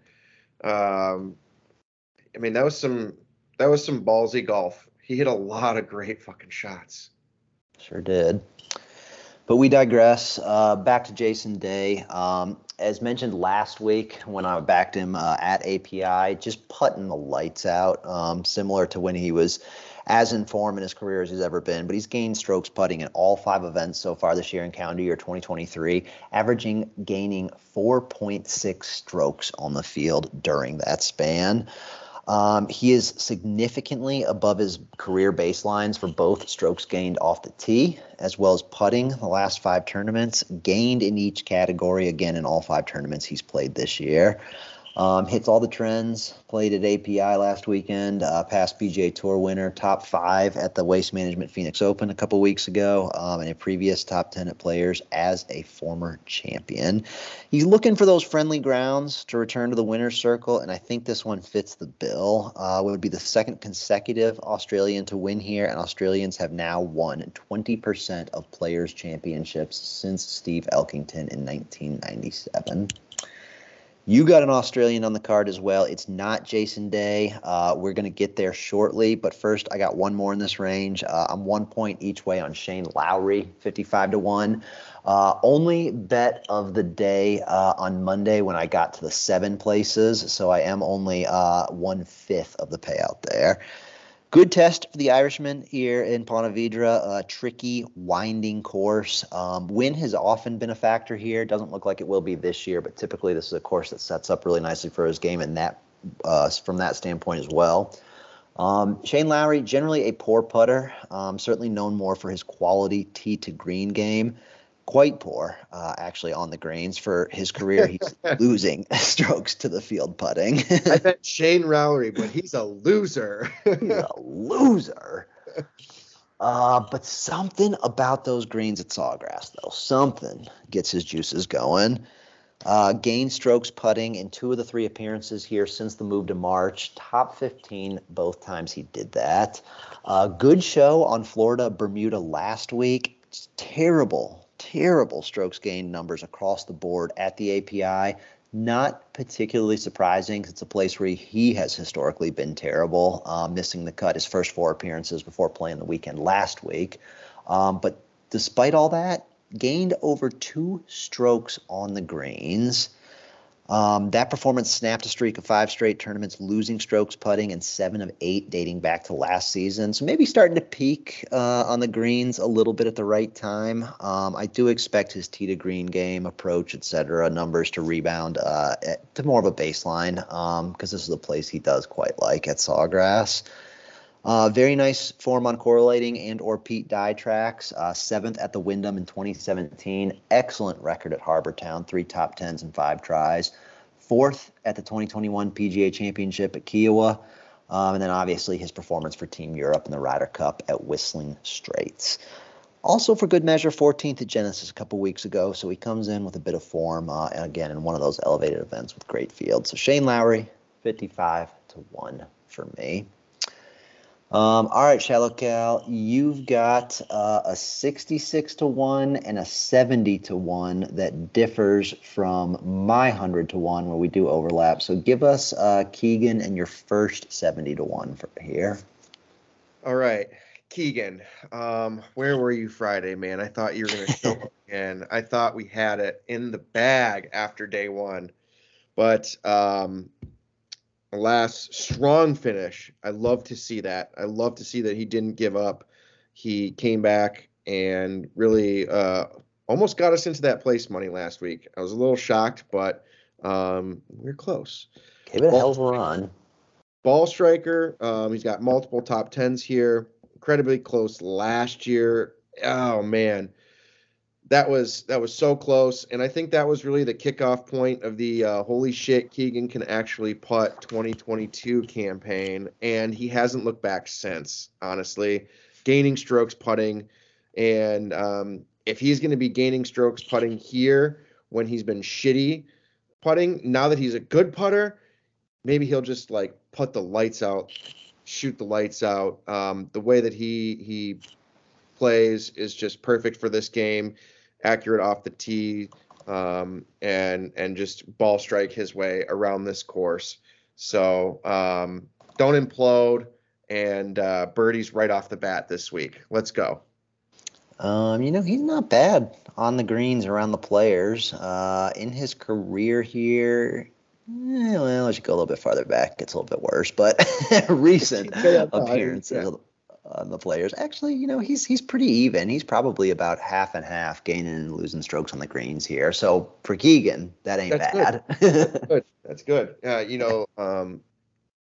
um, I mean, that was some that was some ballsy golf. He hit a lot of great fucking shots. Sure did. But we digress. Uh, back to Jason Day. Um, as mentioned last week when I backed him uh, at A P I, just putting the lights out, um, similar to when he was as in form in his career as he's ever been. But he's gained strokes putting in all five events so far this year in calendar year twenty twenty-three, averaging gaining four point six strokes on the field during that span. Um, he is significantly above his career baselines for both strokes gained off the tee as well as putting the last five tournaments, gained in each category, again, in all five tournaments he's played this year. Um, hits all the trends, played at A P I last weekend, uh, past P G A Tour winner, top five at the Waste Management Phoenix Open a couple weeks ago, um, and a previous top ten at Players as a former champion. He's looking for those friendly grounds to return to the winner's circle, and I think this one fits the bill. Uh, would be the second consecutive Australian to win here, and Australians have now won twenty percent of Players Championships since Steve Elkington in nineteen ninety-seven. You got an Australian on the card as well. It's not Jason Day. Uh, we're going to get there shortly, but first I got one more in this range. Uh, I'm one point each way on Shane Lowry, fifty-five to one. Uh, only bet of the day uh, on Monday when I got to the seven places, so I am only uh, one-fifth of the payout there. Good test for the Irishman here in Ponte Vedra. A tricky, winding course. Um, wind has often been a factor here. Doesn't look like it will be this year, but typically this is a course that sets up really nicely for his game, and that uh, from that standpoint as well. Um, Shane Lowry, generally a poor putter, um, certainly known more for his quality tee to green game. Quite poor, uh, actually, on the greens. For his career, he's losing strokes to the field putting. I bet Shane Lowry, but he's a loser. He's a loser. Uh, but something about those greens at Sawgrass, though, something gets his juices going. Uh, gained strokes putting in two of the three appearances here since the move to March. Top fifteen both times he did that. Uh, good show on Florida, Bermuda last week. It's terrible. Terrible strokes gained numbers across the board at the A P I. Not particularly surprising. It's a place where he has historically been terrible, uh, missing the cut his first four appearances before playing the weekend last week. Um, but despite all that, gained over two strokes on the greens. Um, that performance snapped a streak of five straight tournaments, losing strokes putting, and seven of eight dating back to last season. So maybe starting to peak uh, on the greens a little bit at the right time. Um, I do expect his tee to green game, approach, et cetera, numbers to rebound uh, at, to more of a baseline because um, this is a place he does quite like at Sawgrass. Uh, very nice form on correlating and or Pete Dye tracks. Uh, seventh at the Wyndham in twenty seventeen. Excellent record at Harbour Town. Three top tens and five tries. Fourth at the twenty twenty-one P G A Championship at Kiowa. Um, and then obviously his performance for Team Europe in the Ryder Cup at Whistling Straits. Also for good measure, fourteenth at Genesis a couple weeks ago. So he comes in with a bit of form. Uh, and again, in one of those elevated events with great field. So Shane Lowry, fifty-five to one for me. Um, all right, Shallow Cal, you've got uh, a sixty-six to one and a seventy to one that differs from my one hundred to one where we do overlap. So give us uh, Keegan and your first seventy to one for here. All right, Keegan, um, where were you Friday, man? I thought you were going to show up again. I thought we had it in the bag after day one. But um, alas, strong finish. I love to see that. I love to see that he didn't give up. He came back and really uh, almost got us into that place money last week. I was a little shocked, but um, we we're close. Gave it a hell of a run. Ball striker. Um, he's got multiple top tens here. Incredibly close last year. Oh man, that was that was so close. And I think that was really the kickoff point of the uh, holy shit, Keegan can actually putt twenty twenty-two campaign, and he hasn't looked back since. Honestly, gaining strokes putting, and um, if he's going to be gaining strokes putting here when he's been shitty putting, now that he's a good putter, maybe he'll just like put the lights out, shoot the lights out. Um, the way that he he plays is just perfect for this game. Accurate off the tee, um, and and just ball strike his way around this course. So um, don't implode, and uh, birdies right off the bat this week. Let's go. Um, you know, he's not bad on the greens around the Players. Uh, in his career here, eh, well, as you go a little bit farther back, it gets a little bit worse. But recent appearances yeah. on the Players, actually, you know, he's he's pretty even. He's probably about half and half, gaining and losing strokes on the greens here. So for Keegan, that ain't That's bad. Good. That's good. That's good. Uh, you know, um,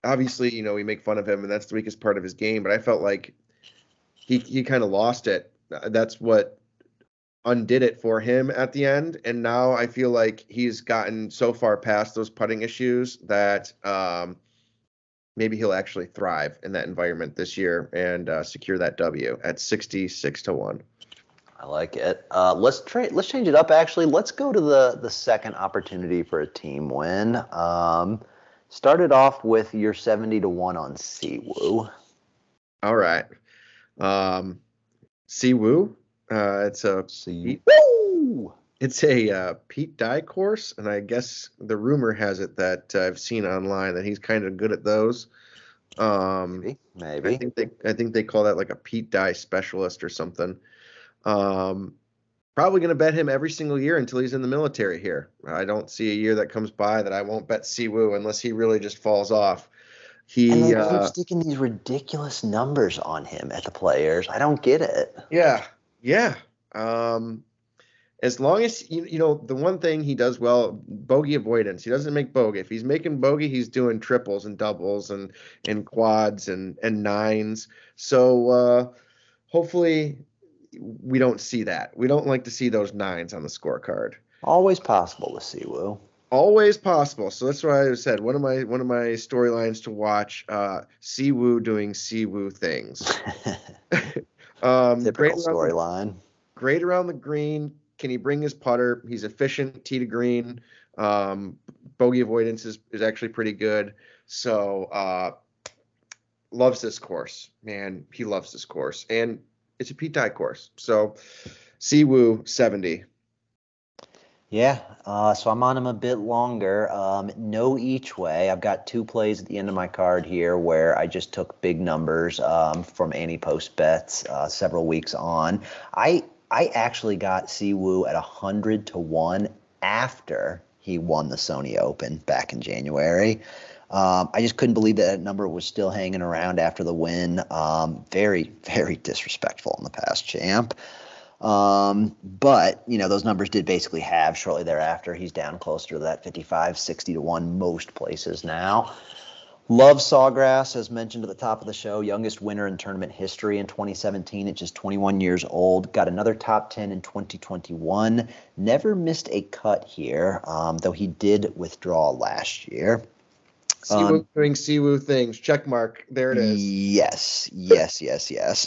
obviously, you know, we make fun of him, and that's the weakest part of his game. But I felt like he he kind of lost it. Uh, That's what undid it for him at the end. And now I feel like he's gotten so far past those putting issues that um, maybe he'll actually thrive in that environment this year and uh, secure that W at sixty-six to one. I like it. Uh, let's trade. Let's change it up. Actually, let's go to the the second opportunity for a team win. Um, started off with your seventy to one on Siwoo. All right. Um, Siwoo. Uh, it's a Siwoo. It's a uh, Pete Dye course, and I guess the rumor has it that uh, I've seen online that he's kind of good at those. Um, Maybe. I Maybe. think they I think they call that like a Pete Dye specialist or something. Um, probably going to bet him every single year until he's in the military here. I don't see a year that comes by that I won't bet Siwoo unless he really just falls off. And He, they uh, keep sticking these ridiculous numbers on him at the players. I don't get it. yeah, yeah. Um, as long as you, you know the one thing he does well, bogey avoidance. He doesn't make bogey. If he's making bogey, he's doing triples and doubles and and quads and and nines. So uh, hopefully we don't see that. We don't like to see those nines on the scorecard. Always possible with Siwoo. Always possible. So that's why I said one of my one of my storylines to watch. Uh, Siwoo doing Siwoo things. um, Typical great around the- storyline. great around the green. Can he bring his putter? He's efficient, tee to green. Um, bogey avoidance is, is actually pretty good. So uh, loves this course. Man, he loves this course. And it's a Pete Dye course. So Siwoo seventy. Yeah, uh, so I'm on him a bit longer. Um, no each way. I've got two plays at the end of my card here where I just took big numbers um, from Annie Post bets uh, several weeks on. I I actually got Siwoo at one hundred to one after he won the Sony Open back in January. Um, I just couldn't believe that, that number was still hanging around after the win. Um, very, very disrespectful in the past champ. Um, but, you know, those numbers did basically halve shortly thereafter. He's down closer to that fifty-five, sixty to one most places now. Love Sawgrass, as mentioned at the top of the show, youngest winner in tournament history in twenty seventeen at just twenty-one years old. Got another top ten in twenty twenty-one. Never missed a cut here, um, though he did withdraw last year. Siwoo Um, doing Siwoo things. Check mark. There it is. Yes, yes, yes, yes.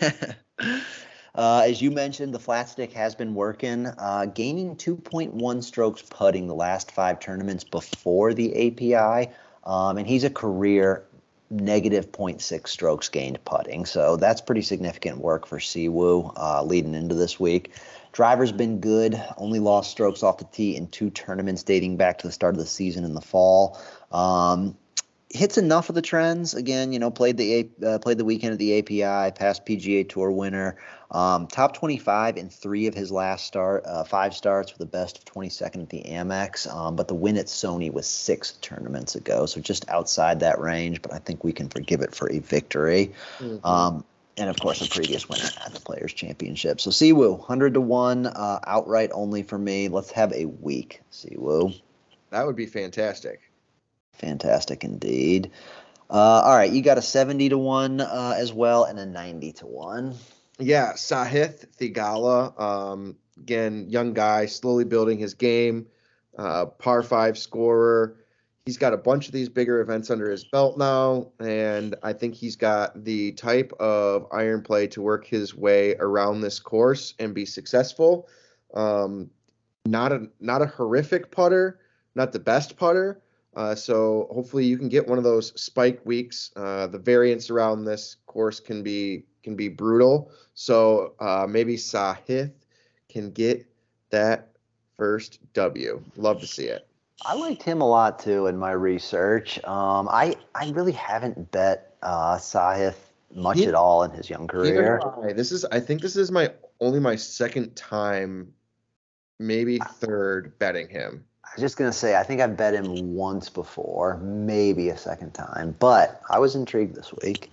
Uh, as you mentioned, the flat stick has been working, uh, gaining two point one strokes putting the last five tournaments before the A P I, um, and he's a career negative zero point six strokes gained putting, so that's pretty significant work for Siwoo uh, leading into this week. Driver's been good, only lost strokes off the tee in two tournaments dating back to the start of the season in the fall. Um, hits enough of the trends. Again, you know, played the uh, played the weekend at the A P I, past P G A Tour winner, um, top twenty-five in three of his last start, uh, five starts with a best of twenty-second at the Amex. Um, but the win at Sony was six tournaments ago, so just outside that range. But I think we can forgive it for a victory. Mhm. Um, and of course, a previous winner at the Players Championship. So Siwoo, one hundred to one, uh, outright only for me. Let's have a week, Siwoo. That would be fantastic. Fantastic indeed. Uh, all right, you got a seventy to one uh, as well and a ninety to one. Yeah, Sahith Theegala, um, again, young guy, slowly building his game, uh, par five scorer. He's got a bunch of these bigger events under his belt now, and I think he's got the type of iron play to work his way around this course and be successful. Um, not a not a horrific putter, not the best putter. Uh, so hopefully you can get one of those spike weeks. Uh, the variance around this course can be can be brutal. So uh, maybe Sahith can get that first W. Love to see it. I liked him a lot too in my research. Um, I I really haven't bet uh, Sahith much He- at all in his young Neither career. do I. This is I think this is my only my second time, maybe third betting him. I was just gonna say I think I've bet him once before, maybe a second time, but I was intrigued this week.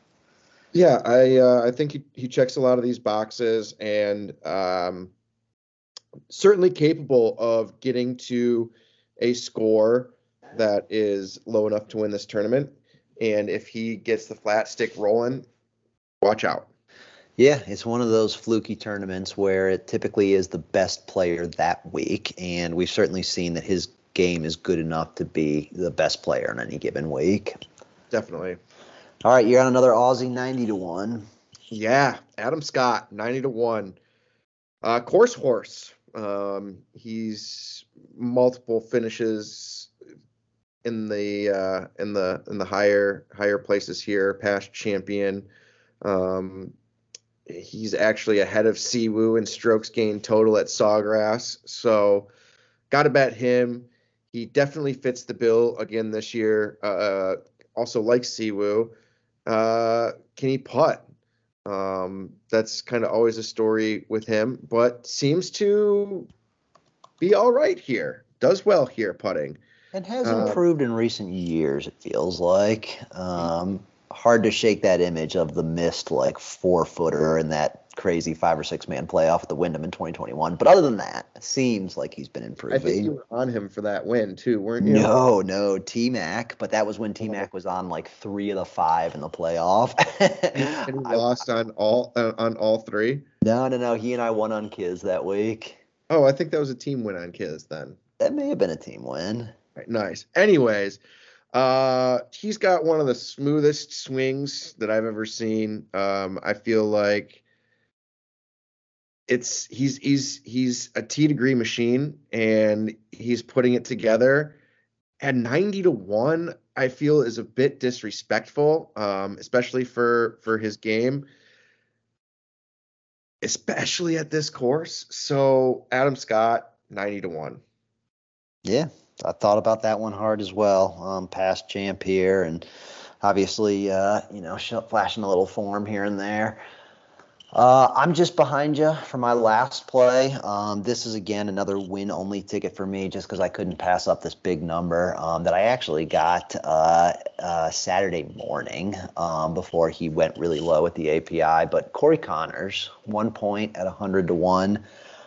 Yeah, I uh, I think he, he checks a lot of these boxes and um, certainly capable of getting to a score that is low enough to win this tournament. And if he gets the flat stick rolling, watch out. Yeah, it's one of those fluky tournaments where it typically is the best player that week, and we've certainly seen that his game is good enough to be the best player in any given week. Definitely. All right, you're on another Aussie ninety to one. Yeah, Adam Scott, ninety to one. Uh, course horse. Um, he's multiple finishes in the uh, in the in the higher higher places here. Past champion. Um, he's actually ahead of Siwoo in strokes gained total at Sawgrass. So, got to bet him. He definitely fits the bill again this year. Uh, also, like Siwoo, uh, can he putt? Um, that's kind of always a story with him, but seems to be all right here. Does well here putting. And has Uh, improved in recent years, it feels like. Um, hard to shake that image of the missed like four footer in that crazy five or six man playoff at the Wyndham in twenty twenty-one. But other than that, it seems like he's been I think you improving. were on him for that win too, weren't you? No, no, T Mac, but that was when T Oh. Mac was on like three of the five in the playoff. And he I, lost on all uh, on all three. no, no, no. He and I won on Kiz that week. Oh, I think that was a team win on Kiz then. That may have been a team win. Right, nice. Anyways, uh, he's got one of the smoothest swings that I've ever seen. Um, I feel like it's he's he's he's a T degree machine, and he's putting it together. At ninety to one, I feel is a bit disrespectful, um, especially for for his game, especially at this course. So Adam Scott, ninety to one. Yeah, I thought about that one hard as well. Um, past champ here, and obviously, uh, you know, sh- flashing a little form here and there. Uh, I'm just behind you for my last play. Um, this is, again, another win-only ticket for me just because I couldn't pass up this big number um, that I actually got uh, uh, Saturday morning um, before he went really low at the A P I. But Corey Connors, one point at one hundred to one.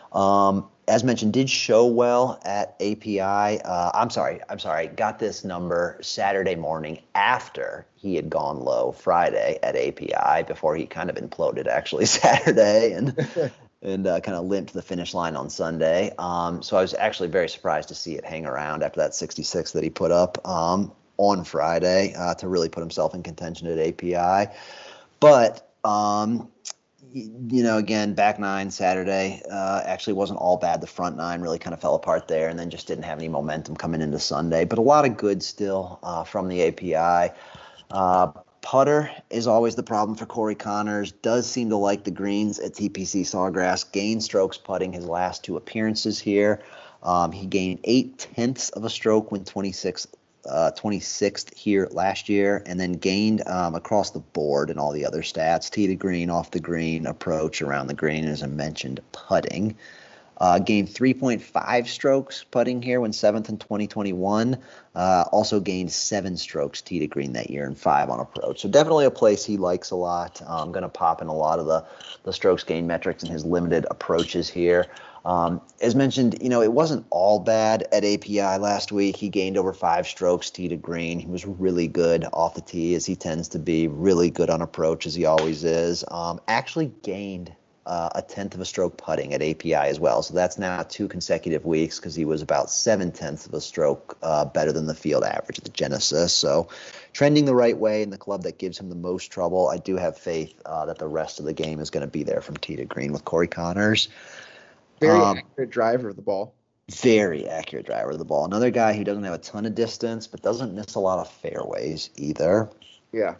Um, as mentioned, did show well at A P I. Uh, I'm sorry, I'm sorry. Got this number Saturday morning after he had gone low Friday at A P I before he kind of imploded actually Saturday and and uh, kind of limped to the finish line on Sunday. Um, so I was actually very surprised to see it hang around after that sixty-six that he put up um, on Friday uh, to really put himself in contention at A P I. But um, you know, again, back nine Saturday uh, actually wasn't all bad. The front nine really kind of fell apart there and then just didn't have any momentum coming into Sunday. But a lot of good still uh, from the A P I. Uh, putter is always the problem for Corey Connors. Does seem to like the greens at T P C Sawgrass. Gained strokes putting his last two appearances here. Um, he gained eight tenths of a stroke when twenty-sixth Uh, twenty-sixth here last year, and then gained um, across the board in all the other stats: tee to green, off the green, approach, around the green, as I mentioned, putting. Uh, gained three point five strokes putting here when seventh in twenty twenty-one. Uh, also gained seven strokes tee to green that year and five on approach. So definitely a place he likes a lot. I'm um, going to pop in a lot of the, the strokes gained metrics in his limited approaches here. Um, as mentioned, you know, it wasn't all bad at A P I last week. He gained over five strokes tee to green. He was really good off the tee, as he tends to be, really good on approach, as he always is. Um, actually gained uh, a tenth of a stroke putting at A P I as well. So that's now two consecutive weeks because he was about seven tenths of a stroke uh, better than the field average at the Genesis. So trending the right way in the club that gives him the most trouble. I do have faith uh, that the rest of the game is going to be there from tee to green with Corey Connors. Very Um, accurate driver of the ball. Very accurate driver of the ball. Another guy who doesn't have a ton of distance, but doesn't miss a lot of fairways either. Yeah.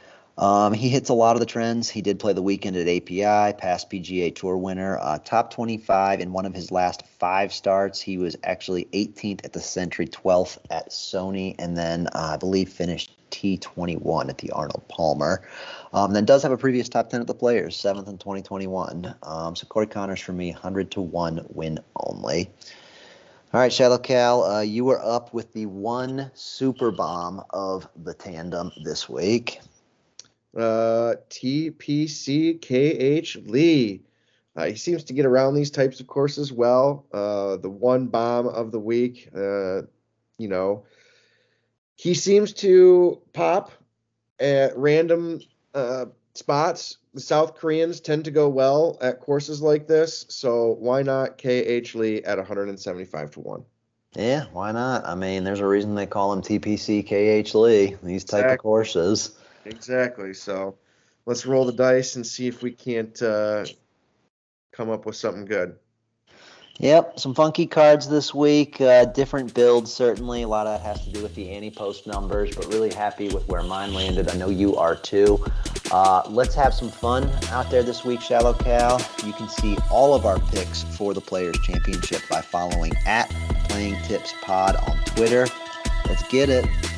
Um, he hits a lot of the trends. He did play the weekend at A P I, past P G A Tour winner, uh, top twenty-five in one of his last five starts. He was actually eighteenth at the Century, twelfth at Sony, and then uh, I believe finished T twenty-one at the Arnold Palmer. Um, then does have a previous top ten at the Players, seventh in twenty twenty-one. Um, so Corey Connors for me, one hundred to one win only. All right, Shallow Cal, uh, you were up with the one super bomb of the tandem this week. Uh, T P C K H Lee. Uh, he seems to get around these types of courses well. Uh, the one bomb of the week, uh, you know, he seems to pop at random uh, spots. The South Koreans tend to go well at courses like this, so why not K H Lee at one seventy-five to one? Yeah, why not? I mean, there's a reason they call him T P C K H Lee, these type Exactly. of courses. Exactly. So let's roll the dice and see if we can't uh, come up with something good. Yep, some funky cards this week. Uh, different builds, certainly. A lot of that has to do with the ante-post numbers, but really happy with where mine landed. I know you are too. Uh, let's have some fun out there this week, Shallow Cal. You can see all of our picks for the Players' Championship by following at Playing Tips Pod on Twitter. Let's get it.